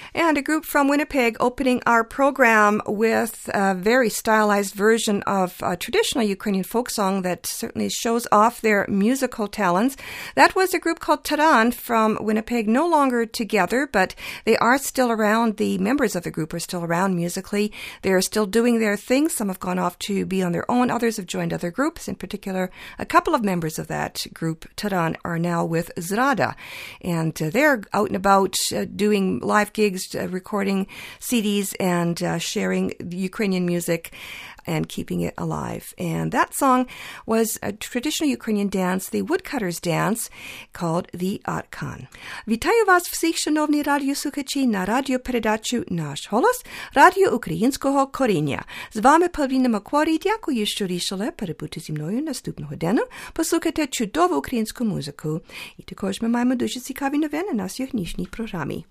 And a group from Winnipeg opening our program with a very stylized version of a traditional Ukrainian folk song that certainly shows off their musical talents. That was a group called Taran from Winnipeg, no longer together, but they are still around. The members of the group are still around musically. They're still doing their thing. Some have gone off to be on their own. Others have joined other groups. In particular, a couple of members of that group, Taran, are now with Zrada. And they're out and about doing live gigs, recording CDs, and sharing Ukrainian music and keeping it alive. And that song was a traditional Ukrainian dance, the woodcutter's dance, called the Arkan. Вітаю вас всіх, шановні радіослухачі, на радіопередачу «Наш голос» Радіо Українського коріння. З вами Павліна Макварі. Дякую, що рішили перебути зі мною наступну годину, послухати чудову українську музику. І також ми маємо дуже цікаві новини на сьогоднішній програмі.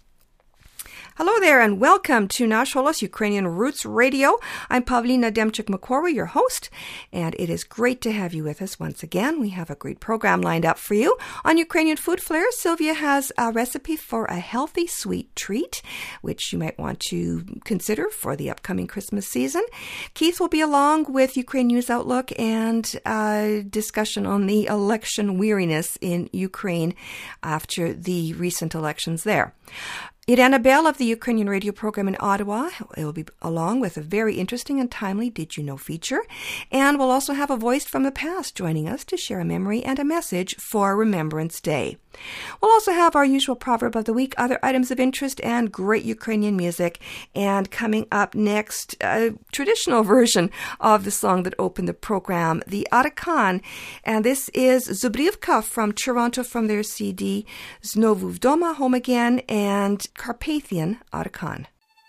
Hello there and welcome to Nash Holos Ukrainian Roots Radio. I'm Pavlina Demchuk-Makwarwa, your host, and it is great to have you with us once again. We have a great program lined up for you. On Ukrainian Food Flair, Sylvia has a recipe for a healthy sweet treat, which you might want to consider for the upcoming Christmas season. Keith will be along with Ukraine News Outlook and a discussion on the election weariness in Ukraine after the recent elections there. Irena Bell of the Ukrainian radio program in Ottawa will be along with a very interesting and timely Did You Know feature. And we'll also have a voice from the past joining us to share a memory and a message for Remembrance Day. We'll also have our usual proverb of the week, other items of interest, and great Ukrainian music. And coming up next, a traditional version of the song that opened the program, the Arkan. And this is Zubrivka from Toronto from their CD Znovu Vdoma, Home Again, and Carpathian Arkan.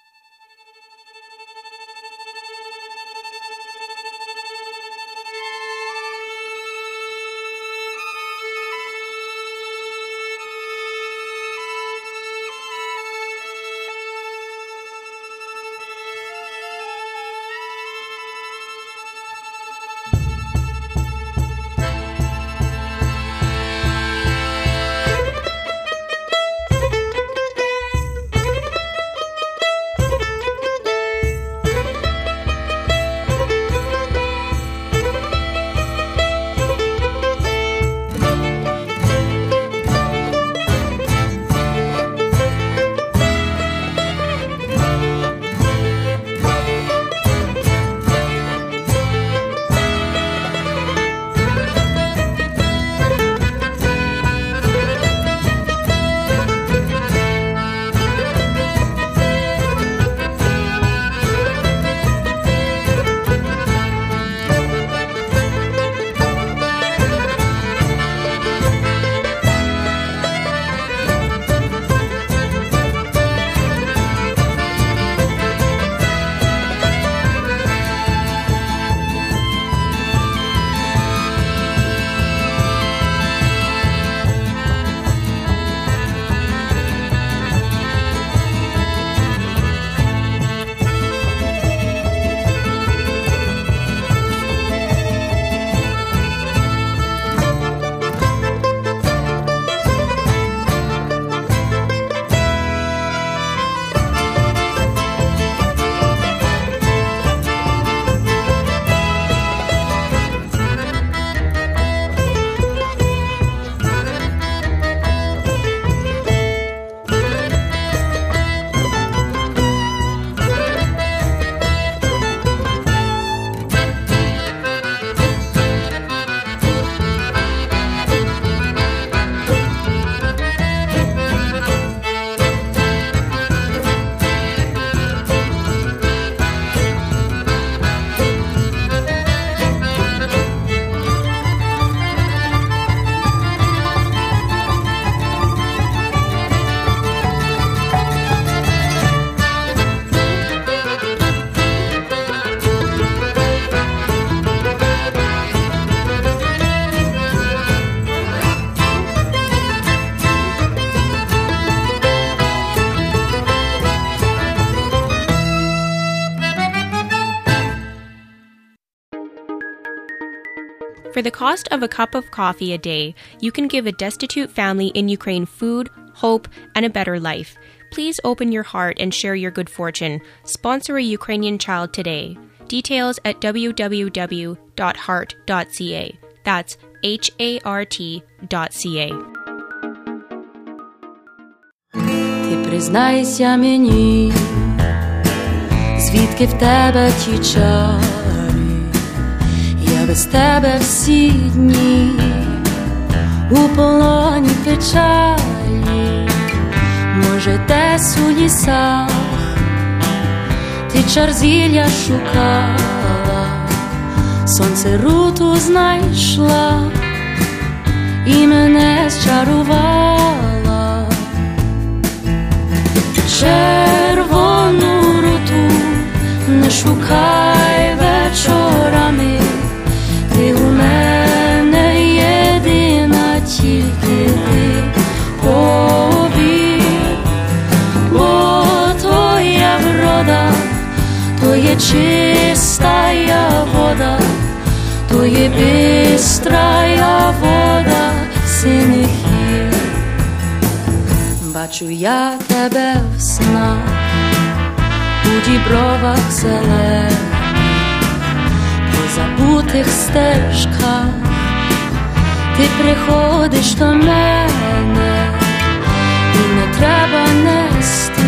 For the cost of a cup of coffee a day, you can give a destitute family in Ukraine food, hope, and a better life. Please open your heart and share your good fortune. Sponsor a Ukrainian child today. Details at www.heart.ca. That's HART.ca. Ти признайся мені, звідки в тебе ті чари, я без тебе всі дні у полоні печалі. Може, десь у лісах ти чар зілля шукала, сонце руту знайшла і мене зчарувала. Червону руту не шукай вечорами, ти у мене єдина, тільки ти повір, бо твоя врода то є чистая вода, то є бистрая вода синих гір. Бачу я тебе в снах, у дібровах зелених, по забутих стежках. Ти приходиш до мене, і не треба нести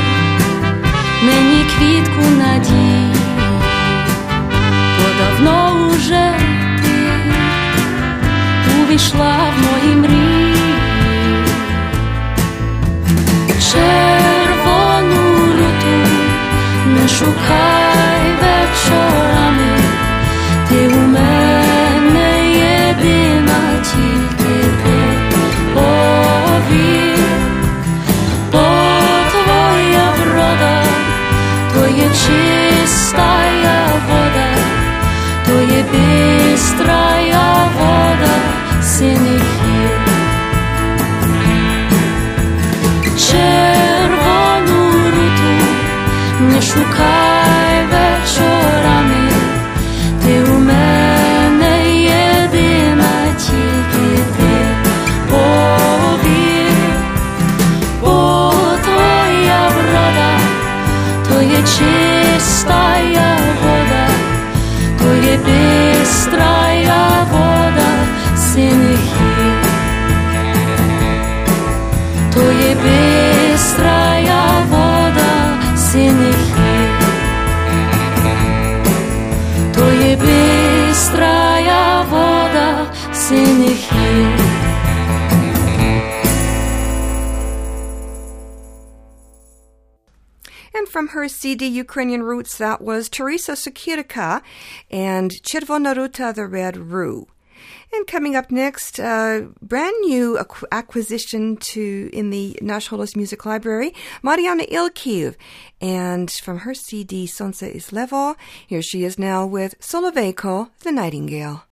мені квітку надії, бо давно уже ти увійшла в мої мрії. Червону руту не шукай вечорами, ти у мене єдина, тільки ти повір, бо твоя врода то є чистая вода, то є бистрая вода синих гір. Червону руту не шукай вечорами, ти у мене єдина, тільки ти повір, бо твоя врода то є чистая вода, то є бистрая вода синих гір. То є бистрая вода синих гір, то є бистрая вода синих гір. And from her CD Ukrainian Roots, that was Teresa Sukirka and Червона ruta, the Red Rue. And coming up next, brand new acquisition in the Nash Holos Music Library, Mariana Ilkiv. And from her CD, Sonce is Levo, here she is now with Soloveyko, the Nightingale.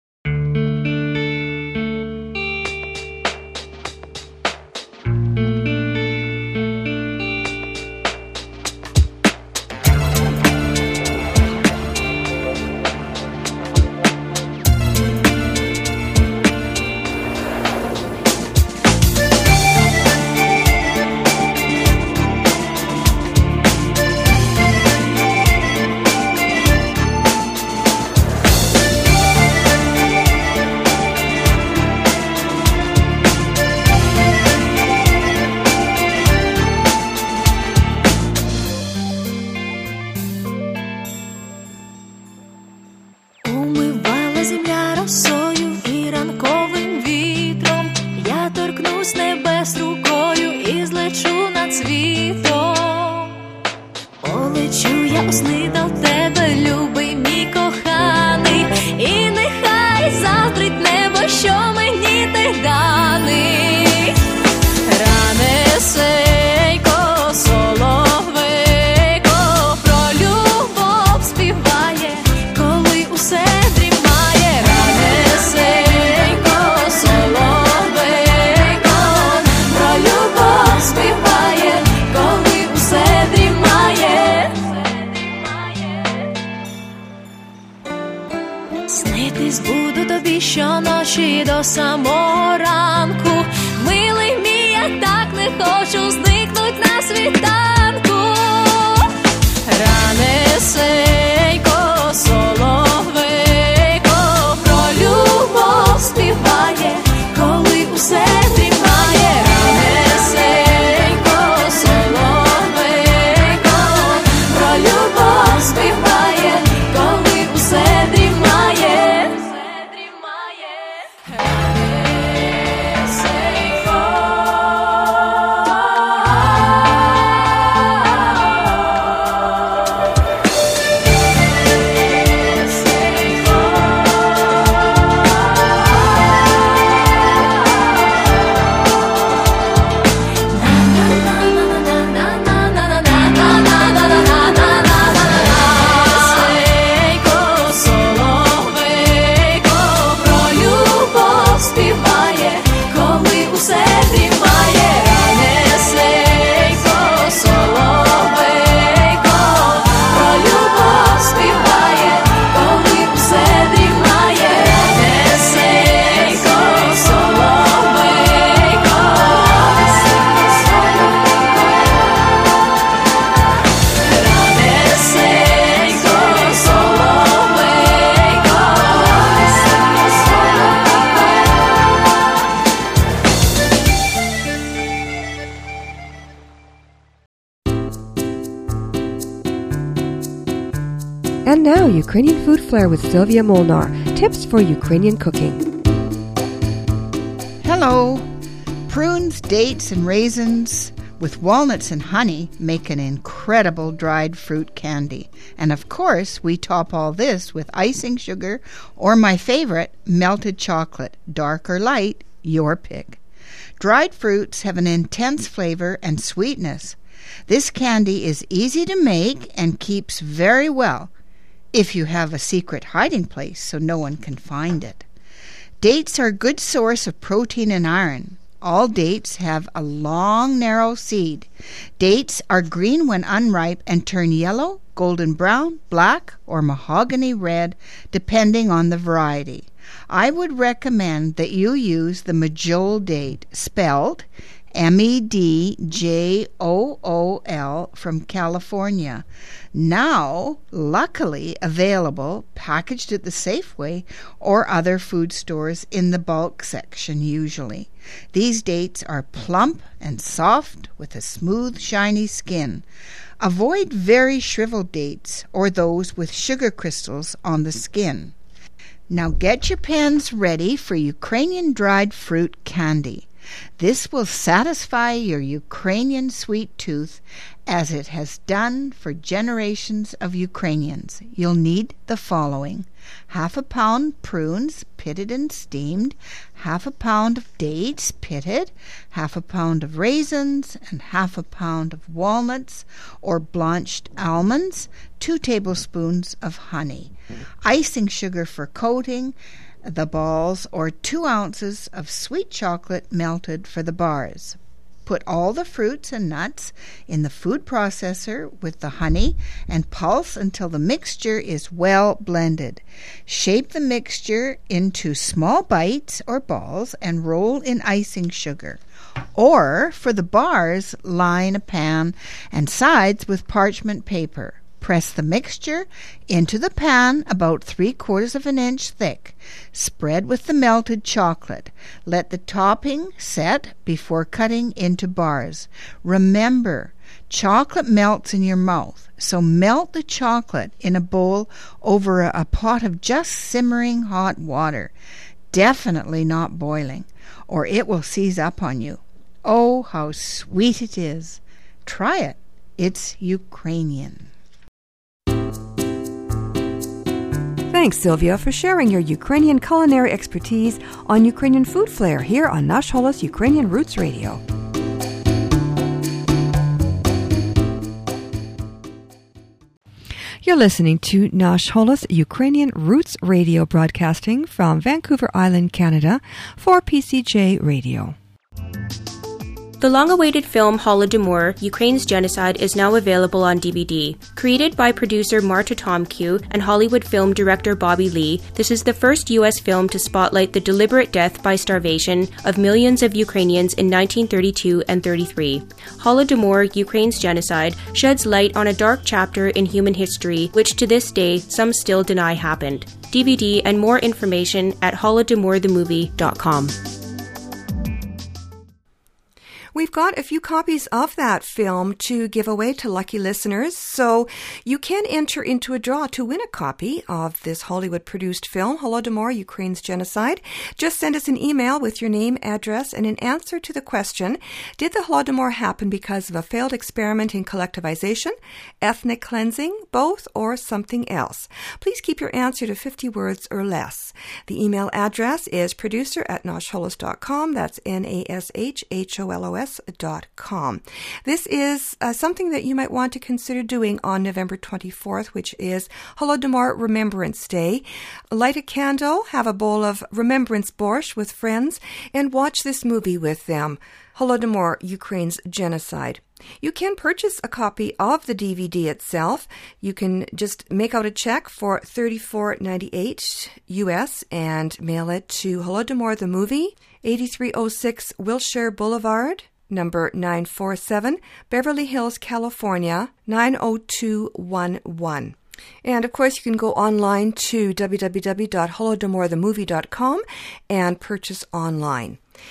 Снитись буду тобі щоночі до самого ранку. Милий мій, я так не хочу зникнуть на світ. And now, Ukrainian Food Flair with Sylvia Molnar. Tips for Ukrainian cooking. Hello. Prunes, dates, and raisins with walnuts and honey make an incredible dried fruit candy. And of course, we top all this with icing sugar or my favorite, melted chocolate, dark or light, your pick. Dried fruits have an intense flavor and sweetness. This candy is easy to make and keeps very well if you have a secret hiding place so no one can find it. Dates are a good source of protein and iron. All dates have a long, narrow seed. Dates are green when unripe and turn yellow, golden brown, black, or mahogany red, depending on the variety. I would recommend that you use the Medjool date, spelled Medjool, from California. Now, luckily available, packaged at the Safeway or other food stores in the bulk section usually. These dates are plump and soft with a smooth, shiny skin. Avoid very shriveled dates or those with sugar crystals on the skin. Now get your pans ready for Ukrainian dried fruit candy. This will satisfy your Ukrainian sweet tooth as it has done for generations of Ukrainians. You'll need the following: half a pound prunes, pitted and steamed, half a pound of dates, pitted, half a pound of raisins, and half a pound of walnuts or blanched almonds, 2 tablespoons of honey, icing sugar for coating the balls, or 2 ounces of sweet chocolate melted for the bars. Put all the fruits and nuts in the food processor with the honey and pulse until the mixture is well blended. Shape the mixture into small bites or balls and roll in icing sugar. Or, for the bars, line a pan and sides with parchment paper. Press the mixture into the pan about 3/4 of an inch thick. Spread with the melted chocolate. Let the topping set before cutting into bars. Remember, chocolate melts in your mouth, so melt the chocolate in a bowl over a pot of just simmering hot water. Definitely not boiling, or it will seize up on you. Oh, how sweet it is. Try it. It's Ukrainian. Thanks, Sylvia, for sharing your Ukrainian culinary expertise on Ukrainian Food Flair here on Nash Holos Ukrainian Roots Radio. You're listening to Nash Holos Ukrainian Roots Radio, broadcasting from Vancouver Island, Canada, for PCJ Radio. The long-awaited film Holodomor, Ukraine's Genocide, is now available on DVD. Created by producer Marta Tomkiw and Hollywood film director Bobby Lee, this is the first U.S. film to spotlight the deliberate death by starvation of millions of Ukrainians in 1932 and 33. Holodomor, Ukraine's Genocide, sheds light on a dark chapter in human history which to this day some still deny happened. DVD and more information at holodomorthemovie.com. We've got a few copies of that film to give away to lucky listeners, so you can enter into a draw to win a copy of this Hollywood-produced film, Holodomor, Ukraine's Genocide. Just send us an email with your name, address, and an answer to the question, did the Holodomor happen because of a failed experiment in collectivization, ethnic cleansing, both, or something else? Please keep your answer to 50 words or less. The email address is producer@nashholos.com. That's NASHHOLOS.com. This is something that you might want to consider doing on November 24th, which is Holodomor Remembrance Day. Light a candle, have a bowl of remembrance borscht with friends, and watch this movie with them, Holodomor, Ukraine's Genocide. You can purchase a copy of the DVD itself. You can just make out a check for $34.98 US and mail it to Holodomor the Movie, 8306 Wilshire Boulevard, number 947, Beverly Hills, California, 90211. And, of course, you can go online to www.holodomorthemovie.com and purchase online.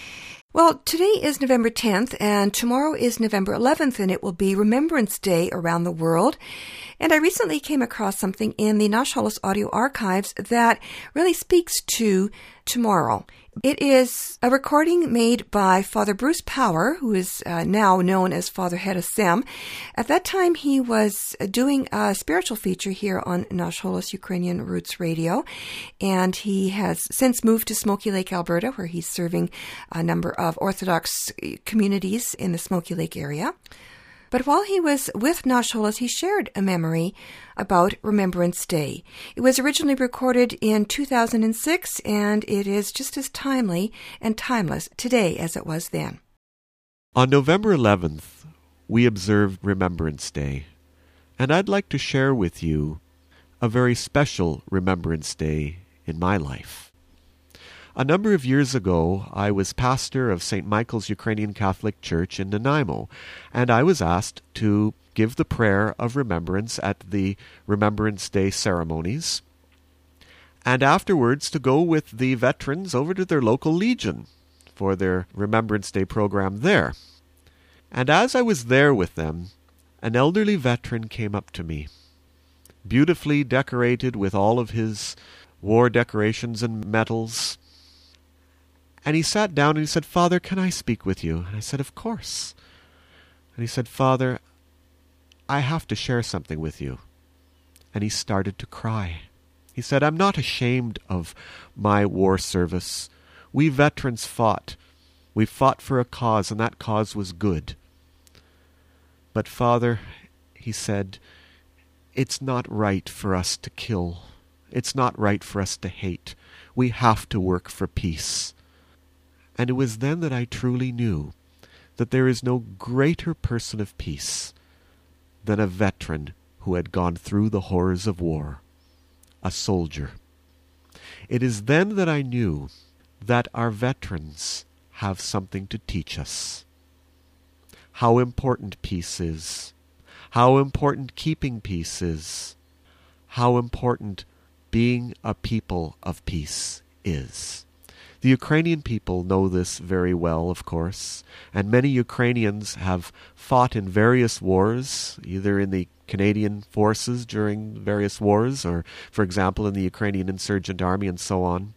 Well, today is November 10th, and tomorrow is November 11th, and it will be Remembrance Day around the world. And I recently came across something in the Nash Holos audio archives that really speaks to tomorrow. It is a recording made by Father Bruce Power, who is now known as Father Hedasem. At that time, he was doing a spiritual feature here on Nash Holos Ukrainian Roots Radio, and he has since moved to Smoky Lake, Alberta, where he's serving a number of Orthodox communities in the Smoky Lake area. But while he was with Nash Holos, he shared a memory about Remembrance Day. It was originally recorded in 2006, and it is just as timely and timeless today as it was then. On November 11th, we observed Remembrance Day, and I'd like to share with you a very special Remembrance Day in my life. A number of years ago, I was pastor of St. Michael's Ukrainian Catholic Church in Nanaimo, and I was asked to give the prayer of remembrance at the Remembrance Day ceremonies, and afterwards to go with the veterans over to their local legion for their Remembrance Day program there. And as I was there with them, an elderly veteran came up to me, beautifully decorated with all of his war decorations and medals. And he sat down and he said, "Father, can I speak with you?" And I said, "Of course." And he said, "Father, I have to share something with you." And he started to cry. He said, "I'm not ashamed of my war service. We veterans fought. We fought for a cause, and that cause was good. But Father," he said, "it's not right for us to kill. It's not right for us to hate. We have to work for peace." And it was then that I truly knew that there is no greater person of peace than a veteran who had gone through the horrors of war, a soldier. It is then that I knew that our veterans have something to teach us. How important peace is, how important keeping peace is, how important being a people of peace is. The Ukrainian people know this very well, of course, and many Ukrainians have fought in various wars, either in the Canadian forces during various wars, or, for example, in the Ukrainian Insurgent Army and so on.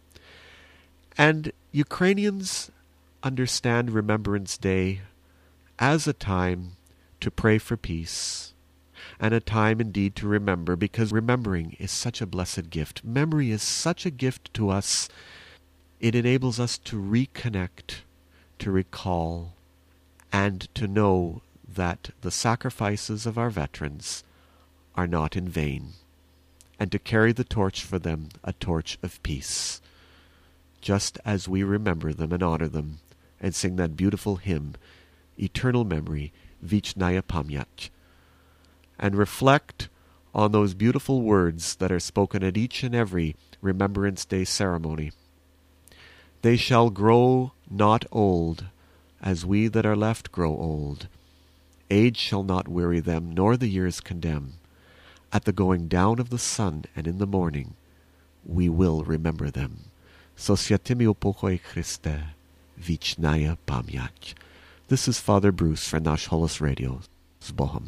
And Ukrainians understand Remembrance Day as a time to pray for peace, and a time indeed to remember, because remembering is such a blessed gift. Memory is such a gift to us. It enables us to reconnect, to recall, and to know that the sacrifices of our veterans are not in vain, and to carry the torch for them, a torch of peace, just as we remember them and honor them and sing that beautiful hymn, Eternal Memory, Vichnaya Pamyat, and reflect on those beautiful words that are spoken at each and every Remembrance Day ceremony. They shall grow not old, as we that are left grow old. Age shall not weary them, nor the years condemn. At the going down of the sun and in the morning, we will remember them. Sosviatimi upokoj Christe, Vichnaya Pamyat. This is Father Bruce for Nash Holos Radio. Z Bohem.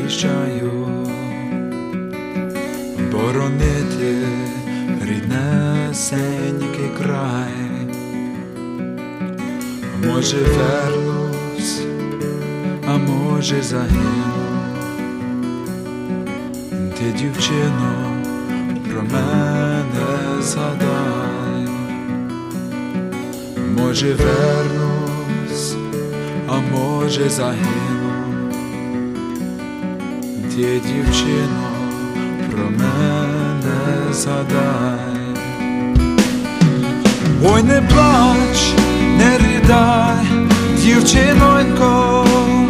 захищаю, боронити ріднесенький край. Може вернусь, а може загину. Ти, дівчино, про мене згадай. Може вернусь, а може загину. Ти, дівчино, про мене згадай. Ой, не плач, не рідай, дівчинонько,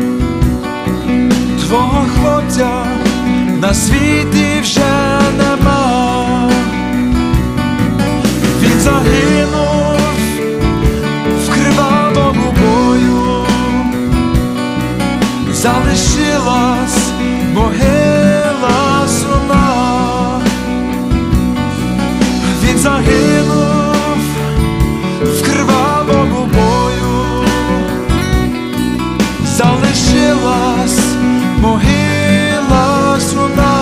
твого хлопця на світі вже нема. Він загинув в кривавому бою, залишилась могила сумна. Він загинув в кривавому бою, залишилась могила сумна.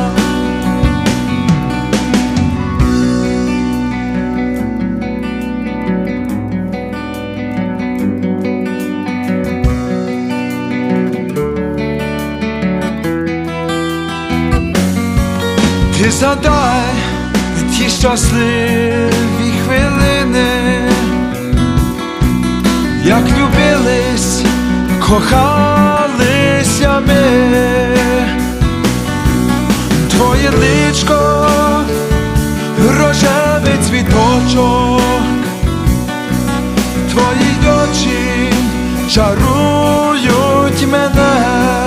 Ти згадай ті щасливі хвилини, як любились, кохалися ми. Твоє личко, рожевий цвіточок, твої очі чарують мене.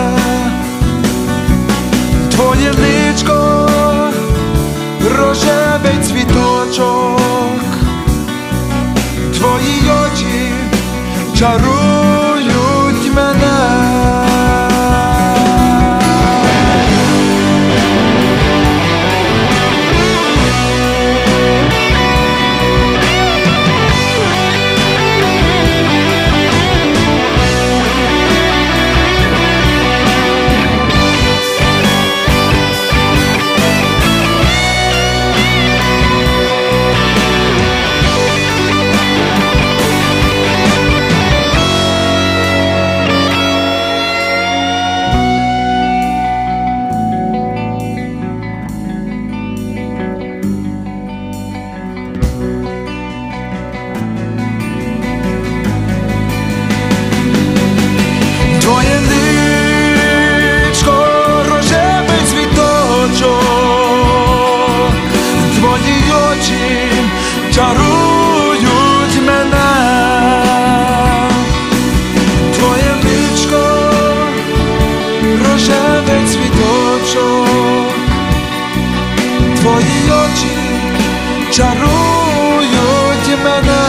Твоє личко, рожевий цвіточок, твої очі чарують мене. Чарують мене. Твоє личко, рожевий цвіточок, твої очі чарують мене.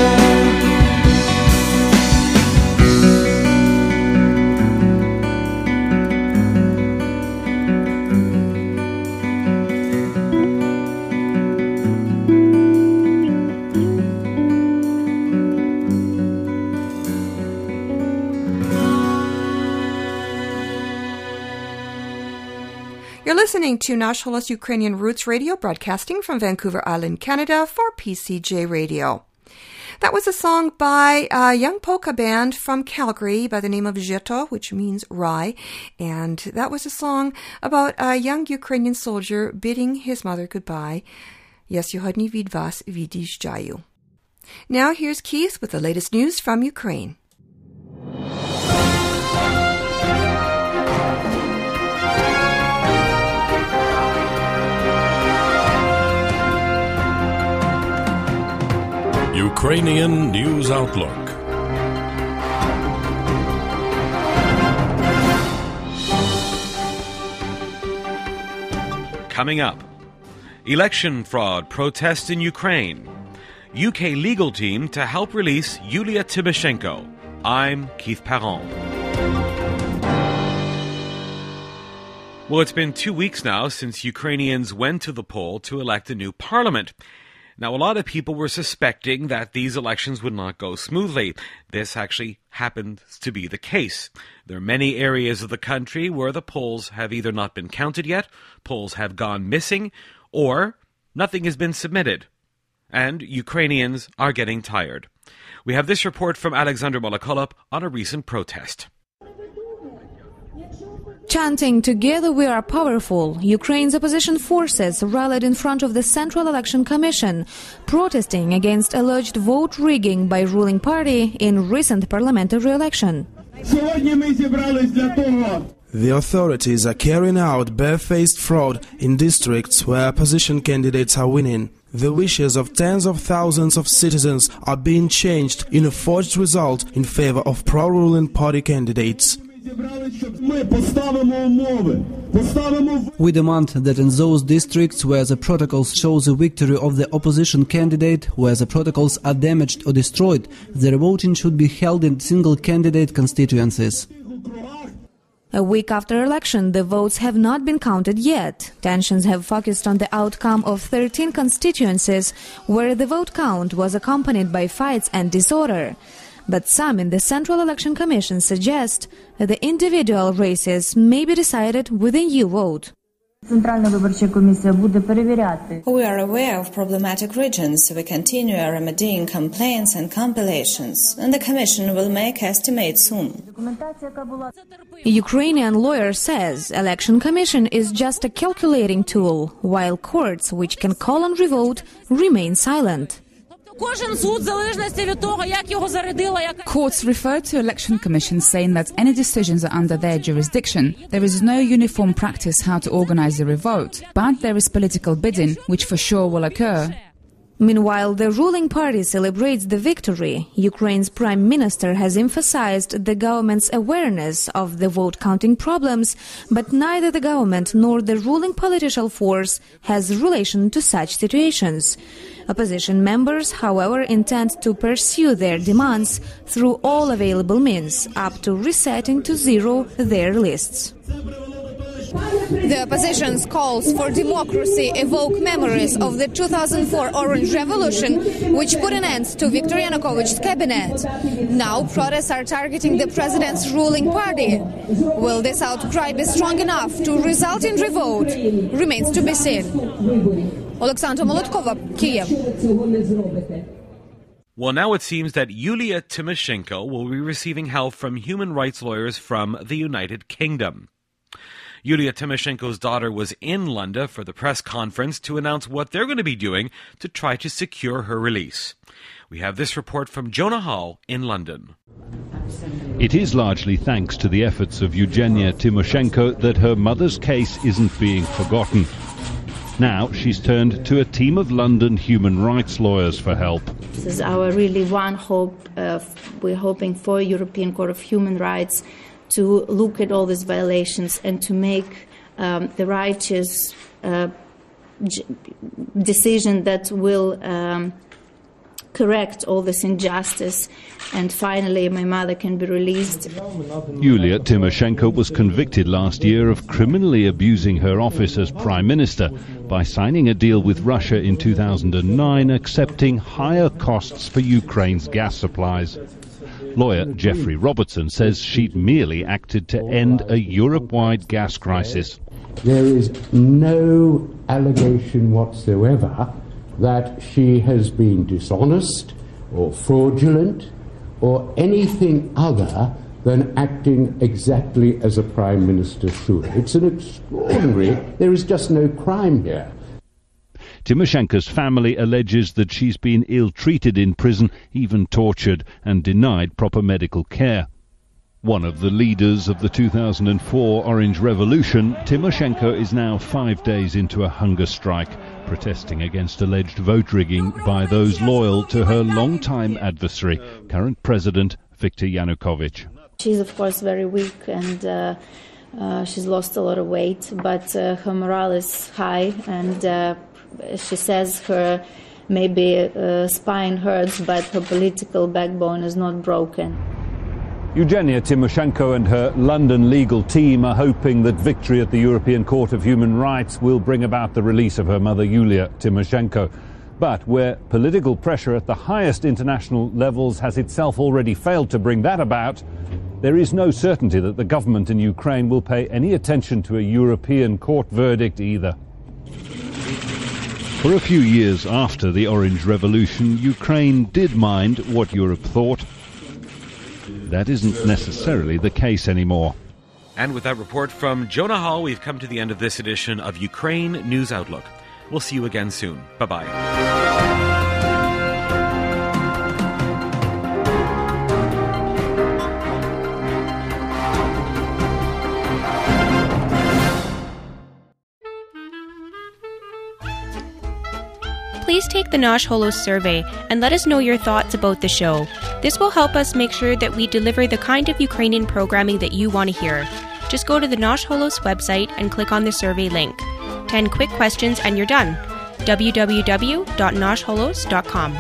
You're listening to Nationalist Ukrainian Roots Radio, broadcasting from Vancouver Island, Canada, for PCJ Radio. That was a song by a young polka band from Calgary by the name of Zheto, which means rye, and that was a song about a young Ukrainian soldier bidding his mother goodbye. Я сьогодні від вас від'їжджаю. Now here's Keith with the latest news from Ukraine. Ukrainian News Outlook. Coming up, election fraud protests in Ukraine. UK legal team to help release Yulia Tymoshenko. I'm Keith Perron. Well, it's been 2 weeks now since Ukrainians went to the poll to elect a new parliament. Now, a lot of people were suspecting that these elections would not go smoothly. This actually happened to be the case. There are many areas of the country where the polls have either not been counted yet, polls have gone missing, or nothing has been submitted. And Ukrainians are getting tired. We have this report from Alexander Molokolop on a recent protest. Chanting "Together we are powerful," Ukraine's opposition forces rallied in front of the Central Election Commission, protesting against alleged vote rigging by ruling party in recent parliamentary election. The authorities are carrying out barefaced fraud in districts where opposition candidates are winning. The wishes of tens of thousands of citizens are being changed in a forged result in favor of pro-ruling party candidates. We demand that in those districts where the protocols show the victory of the opposition candidate, where the protocols are damaged or destroyed, the voting should be held in single-candidate constituencies. A week after election, the votes have not been counted yet. Tensions have focused on the outcome of 13 constituencies where the vote count was accompanied by fights and disorder. But some in the Central Election Commission suggest that the individual races may be decided with a new vote. We are aware of problematic regions, so we continue remedying complaints and compilations, and the Commission will make estimates soon. A Ukrainian lawyer says Election Commission is just a calculating tool, while courts, which can call on revote, remain silent. Courts refer to election commissions saying that any decisions are under their jurisdiction. There is no uniform practice how to organize a revote, but there is political bidding, which for sure will occur. Meanwhile, the ruling party celebrates the victory. Ukraine's prime minister has emphasized the government's awareness of the vote-counting problems, but neither the government nor the ruling political force has relation to such situations. Opposition members, however, intend to pursue their demands through all available means, up to resetting to zero their lists. The opposition's calls for democracy evoke memories of the 2004 Orange Revolution, which put an end to Viktor Yanukovych's cabinet. Now protests are targeting the president's ruling party. Will this outcry be strong enough to result in revote? Remains to be seen. Alexandra Molotkova, Kiev. Well, now it seems that Yulia Tymoshenko will be receiving help from human rights lawyers from the United Kingdom. Yulia Tymoshenko's daughter was in London for the press conference to announce what they're going to be doing to try to secure her release. We have this report from Jonah Hall in London. It is largely thanks to the efforts of Eugenia Tymoshenko that her mother's case isn't being forgotten. Now she's turned to a team of London human rights lawyers for help. This is our really one hope. We're hoping for European Court of Human Rights to look at all these violations and to make the righteous decision that will correct all this injustice, and finally my mother can be released. Yulia Tymoshenko was convicted last year of criminally abusing her office as Prime Minister by signing a deal with Russia in 2009, accepting higher costs for Ukraine's gas supplies. Lawyer Jeffrey Robertson says she'd merely acted to end a Europe-wide gas crisis. There is no allegation whatsoever that she has been dishonest or fraudulent or anything other than acting exactly as a Prime Minister should. It's an extraordinary, there is just no crime here. Tymoshenko's family alleges that she's been ill-treated in prison, even tortured, and denied proper medical care. One of the leaders of the 2004 Orange Revolution, Tymoshenko is now 5 days into a hunger strike, protesting against alleged vote rigging by those loyal to her long-time adversary, current President Viktor Yanukovych. She's of course very weak and she's lost a lot of weight, but her morale is high, and she says her maybe spine hurts, but her political backbone is not broken. Eugenia Tymoshenko and her London legal team are hoping that victory at the European Court of Human Rights will bring about the release of her mother Yulia Tymoshenko. But where political pressure at the highest international levels has itself already failed to bring that about, there is no certainty that the government in Ukraine will pay any attention to a European court verdict either. For a few years after the Orange Revolution, Ukraine did mind what Europe thought. That isn't necessarily the case anymore. And with that report from Jonah Hall, we've come to the end of this edition of Ukraine News Outlook. We'll see you again soon. Bye-bye. Please take the Nosh Holos survey and let us know your thoughts about the show. This will help us make sure that we deliver the kind of Ukrainian programming that you want to hear. Just go to the Nosh Holos website and click on the survey link. 10 quick questions and you're done. www.noshholos.com.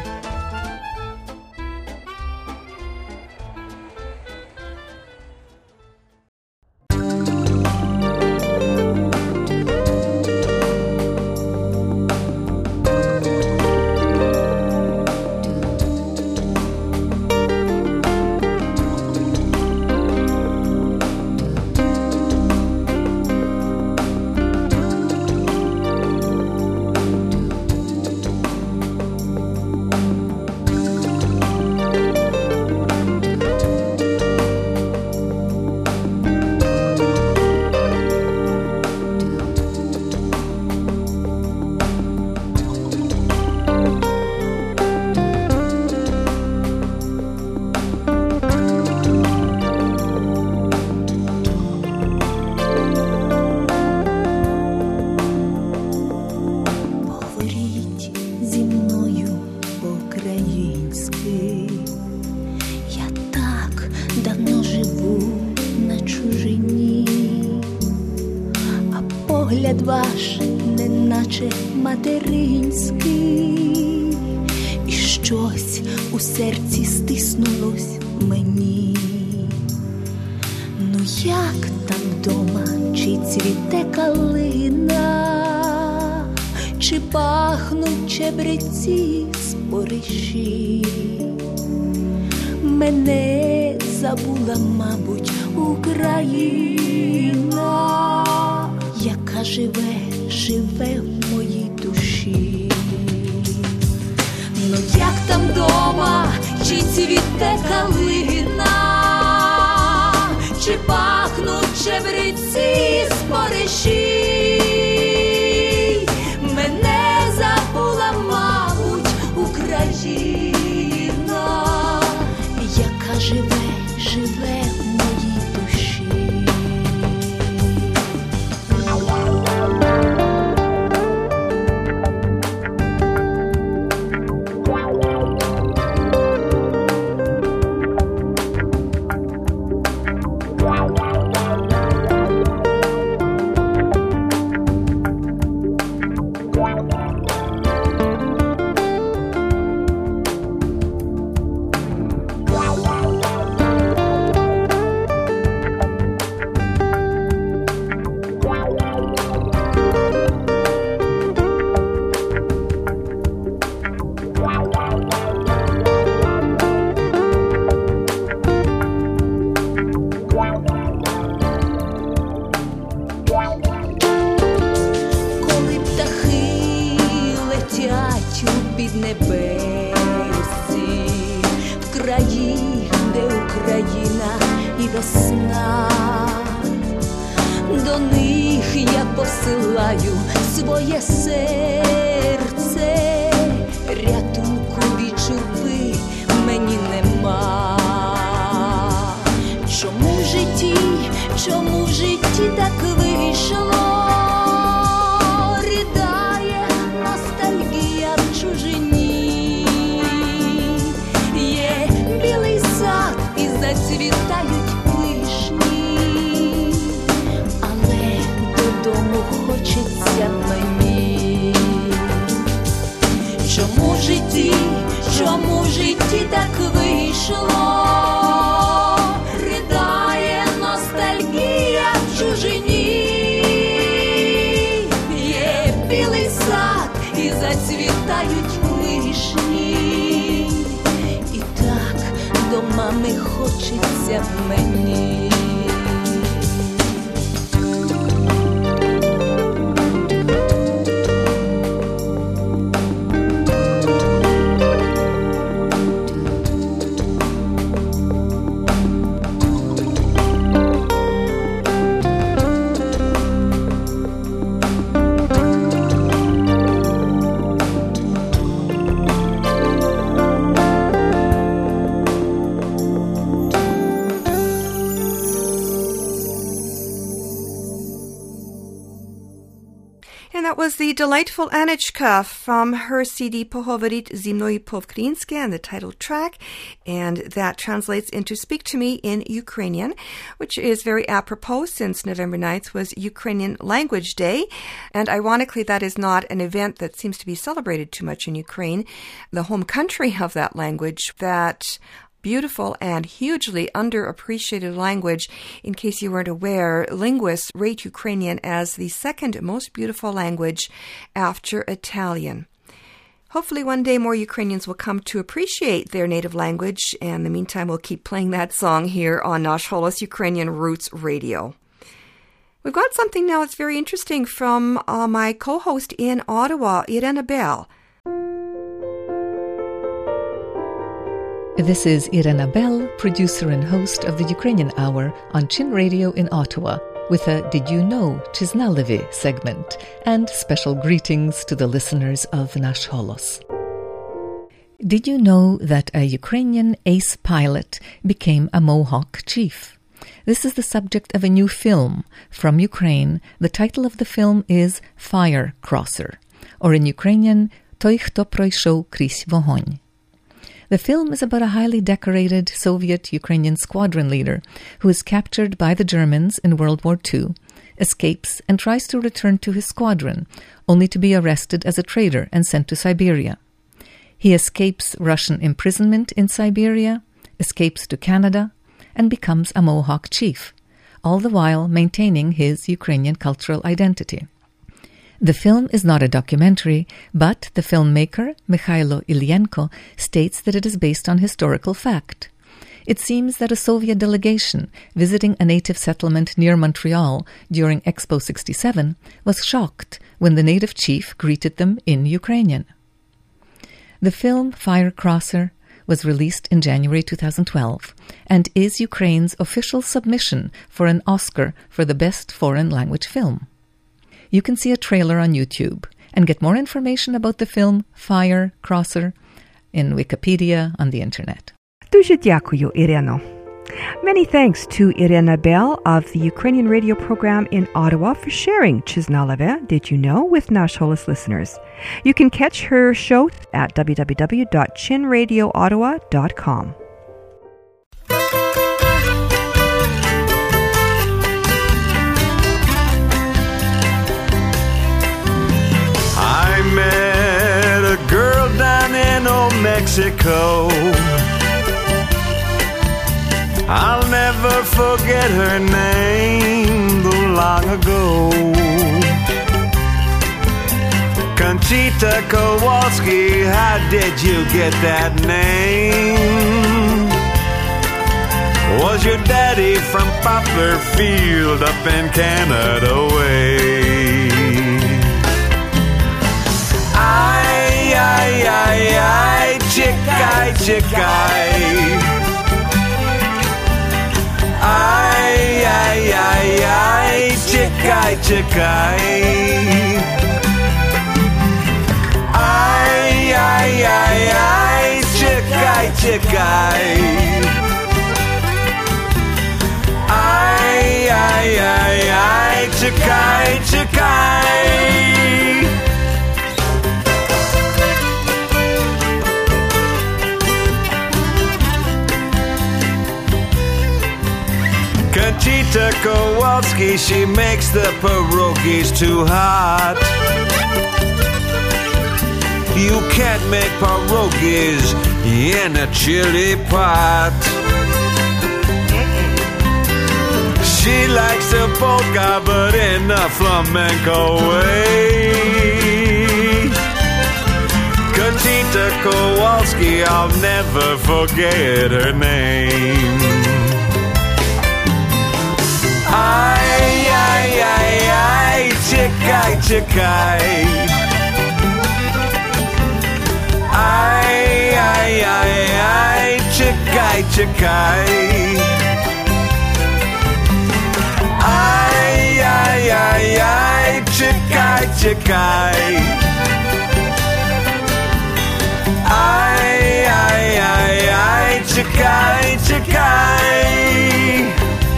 Погляд ваш, неначе материнський, і щось у серці стиснулось мені. Ну як там дома, чи цвіте калина, чи пахнуть чебреці спориші? Мене забула, мабуть, Україна, яка живе в моїй душі. Ну як там дома, чи цвіте калина, чи пахнуть чебреці спориші? Мене забула, мабуть, Україна, яка живе в моїй душі. До них я посилаю своє серце, рятунку від журби мені нема. Чому в житті так вийшло? Ридає ностальгія в чужині. Є білий сад і зацвітають додому хочеться мені. Чому в житті так вийшло? Ридає ностальгія в чужині. Є білий сад і зацвітають сміхайся мені. Was the delightful Anichka from her CD Pohovorit Zimnoi Povkrinsky and the title track, and that translates into Speak to Me in Ukrainian, which is very apropos since November 9th was Ukrainian Language Day, and ironically that is not an event that seems to be celebrated too much in Ukraine, the home country of that language, that beautiful and hugely underappreciated language. In case you weren't aware, linguists rate Ukrainian as the second most beautiful language after Italian. Hopefully one day more Ukrainians will come to appreciate their native language, and in the meantime we'll keep playing that song here on Nash Holos Ukrainian Roots Radio. We've got something now that's very interesting from my co-host in Ottawa, Irena Bell. This is Irena Bell, producer and host of the Ukrainian Hour on Chin Radio in Ottawa, with a Did You Know Chiznalevi segment and special greetings to the listeners of Nash Holos. Did you know that a Ukrainian ace pilot became a Mohawk chief? This is the subject of a new film from Ukraine. The title of the film is Fire Crosser, or in Ukrainian, Той, хто пройшов крізь вогонь. The film is about a highly decorated Soviet-Ukrainian squadron leader who is captured by the Germans in World War II, escapes and tries to return to his squadron, only to be arrested as a traitor and sent to Siberia. He escapes Russian imprisonment in Siberia, escapes to Canada, and becomes a Mohawk chief, all the while maintaining his Ukrainian cultural identity. The film is not a documentary, but the filmmaker, Mikhailo Ilyenko, states that it is based on historical fact. It seems that a Soviet delegation visiting a native settlement near Montreal during Expo 67 was shocked when the native chief greeted them in Ukrainian. The film Fire Crosser was released in January 2012 and is Ukraine's official submission for an Oscar for the Best Foreign Language Film. You can see a trailer on YouTube and get more information about the film Fire Crosser in Wikipedia on the internet. Дуже дякую, Ireno. Many thanks to Irena Bell of the Ukrainian radio program in Ottawa for sharing Chiznaleve, Did You Know, with Nash Holos listeners. You can catch her show at www.chinradioottawa.com. I met a girl down in old Mexico. I'll never forget her name, though long ago. Conchita Kowalski, how did you get that name? Was your daddy from Poplarfield up in Canada way? Ay, chick-ay, chick-ay. Ay, chick-ay, chick-ay. Ay, chick-ay, chick-ay. Ay, chick-ay, chick-ay. Conchita Kowalski, she makes the pierogies too hot. You can't make pierogies in a chili pot. She likes the polka, but in a flamenco way. Conchita Kowalski, I'll never forget her name. Ay, ay, ay, ay, chicay, chicay. Ay, ay, ay, ay, chicay, chicay. Ay, ay, ay, ay, chicay, chicay. Ay, ay, ay, ay, chicay, chicay.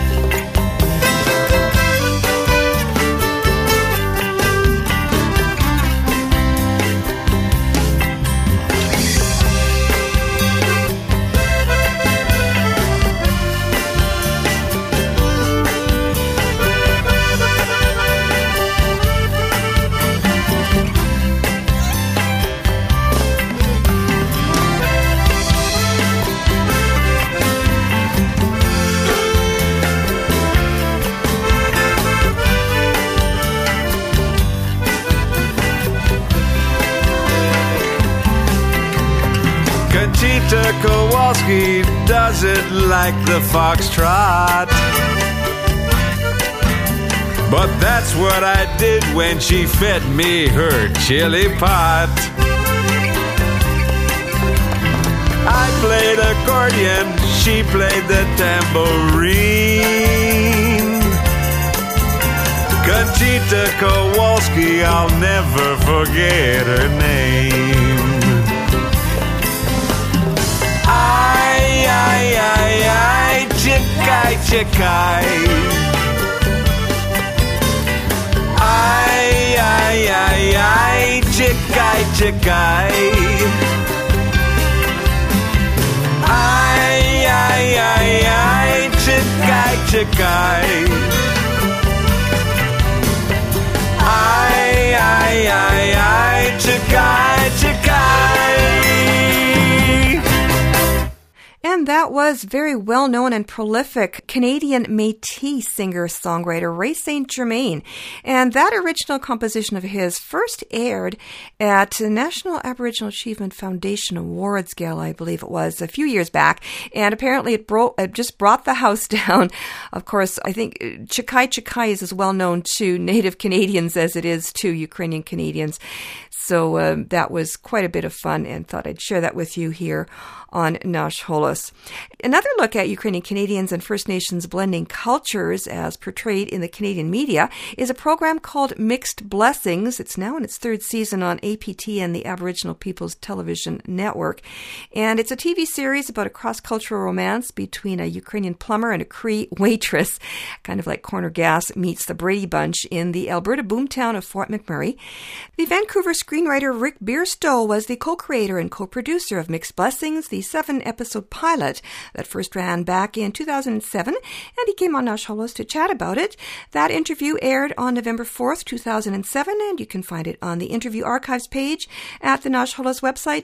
Conchita Kowalski doesn't like the foxtrot, but that's what I did when she fed me her chili pot. I played accordion, she played the tambourine. Conchita Kowalski, I'll never forget her name. Ay, ay, ay, ay, chicay, chicay. Ay, ay, ay, ay, chicay, chicay. Ay, ay, ay, ay, chicay, chicay. Ay, ay, ay, ay, chicay, chicay. And that was very well-known and prolific Canadian Métis singer-songwriter Ray St. Germain. And that original composition of his first aired at the National Aboriginal Achievement Foundation Awards Gala, I believe it was, a few years back. And apparently it just brought the house down. Of course, I think Chicay Chicay is as well-known to Native Canadians as it is to Ukrainian Canadians. So that was quite a bit of fun, and thought I'd share that with you here on Nash Holos. Another look at Ukrainian Canadians and First Nations blending cultures as portrayed in the Canadian media is a program called Mixed Blessings. It's now in its third season on APT and the Aboriginal People's Television Network. And it's a TV series about a cross-cultural romance between a Ukrainian plumber and a Cree waitress, kind of like Corner Gas meets the Brady Bunch in the Alberta boomtown of Fort McMurray. The Vancouver screenwriter Rick Bierstow was the co-creator and co-producer of Mixed Blessings, the 7-episode pilot that first ran back in 2007, and he came on Nash Holos to chat about it. That interview aired on November 4th, 2007, and you can find it on the interview archives page at the Nash Holos website,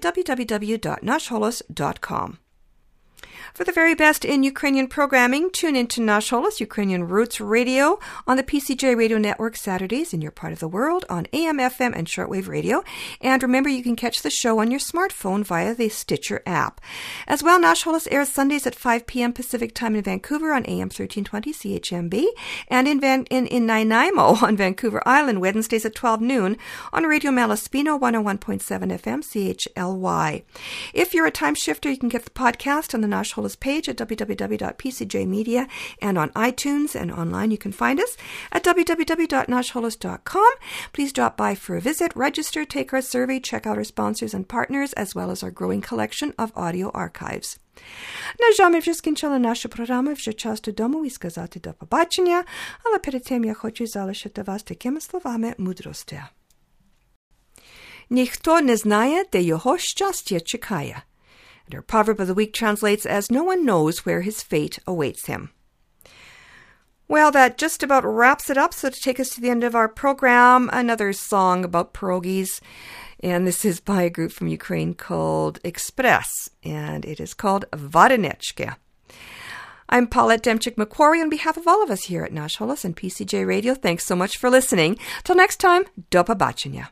www.nashholos.com. For the very best in Ukrainian programming, tune in to Nash Holos, Ukrainian Roots Radio, on the PCJ Radio Network Saturdays in your part of the world on AM, FM, and shortwave radio. And remember, you can catch the show on your smartphone via the Stitcher app. As well, Nash Holos airs Sundays at 5 p.m. Pacific Time in Vancouver on AM 1320 CHMB, and in Nanaimo on Vancouver Island Wednesdays at 12 noon on Radio Malaspino 101.7 FM CHLY. If you're a time shifter, you can get the podcast on the Nash Holos page at www.pcjmedia and on iTunes, and online you can find us at www.nashholos.com. Please drop by for a visit, register, take our survey, check out our sponsors and partners, as well as our growing collection of audio archives. На жаль, ми вже скінчили нашу програму, вже час додому і сказати до побачення, але перед тим я хочу залишити вас такими словами мудрості. Ніхто не знає, де його щастя чекає. And our proverb of the week translates as, no one knows where his fate awaits him. Well, that just about wraps it up. So to take us to the end of our program, another song about pierogies. And this is by a group from Ukraine called Express. And it is called Varenechke. I'm Paulette Demchik-McQuarrie on behalf of all of us here at Nash Holos and PCJ Radio. Thanks so much for listening. Till next time, do побачення.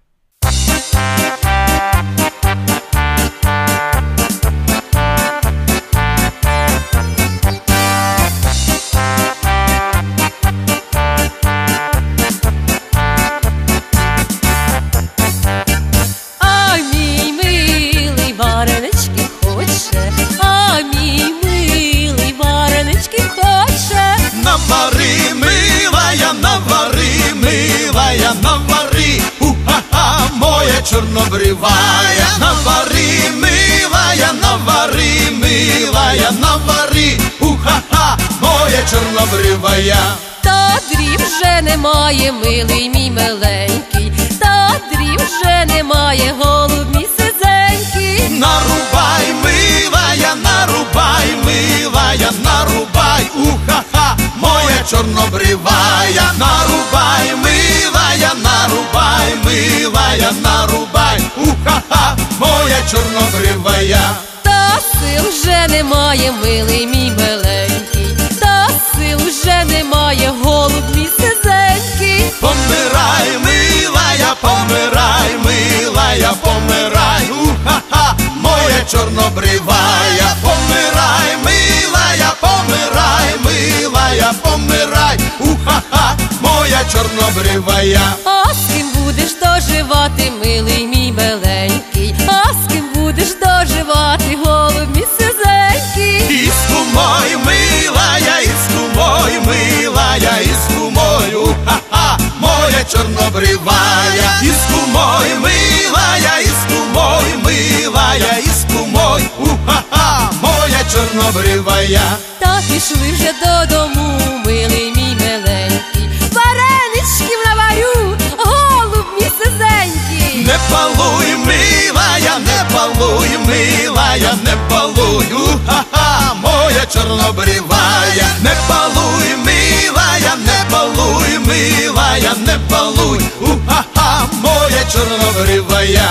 навари, милая, навари, милая, навари, уха-ха, моя чернобривая, навари, милая, навари, милая, навари, уха-ха, моя чернобривая. Тадрів вже немає, милий мій миленький, тадрів вже немає, голуб мій сизенький. Нарубай, милая, нарубай, милая, нарубай, уха-ха, моя чорнобривая. Нарубай, милая, нарубай, милая, нарубай, уха-ха, моя чорнобривая. Та сил вже немає, милий мій миленький, та сил вже немає, голуб мій сизенький. Помирай, милая, помирай, милая, помирай, уха-ха, моя чорнобривая. Помирай, милая, помирай, милая, помирай, уха-ха, моя чорнобривая. А з ким будеш доживати, милий мій миленький, а з ким будеш доживати, голуб мій сизенький. Іску мой, милая, іску мой, милая, іску мой, уха-ха, моя чорнобривая. Іску мой, милая, іску мой, милая, іску мой, уха-ха, моя чорнобривая. Та пішли вже додому, милий мій миленький, вареничків наварю, голуб мій сизенький. Не палуй, милая, не палуй, милая, не палуй, уха-ха, моя чорнобривая. Не палуй, милая, не палуй, милая, не палуй, уха-ха, моя чорнобривая.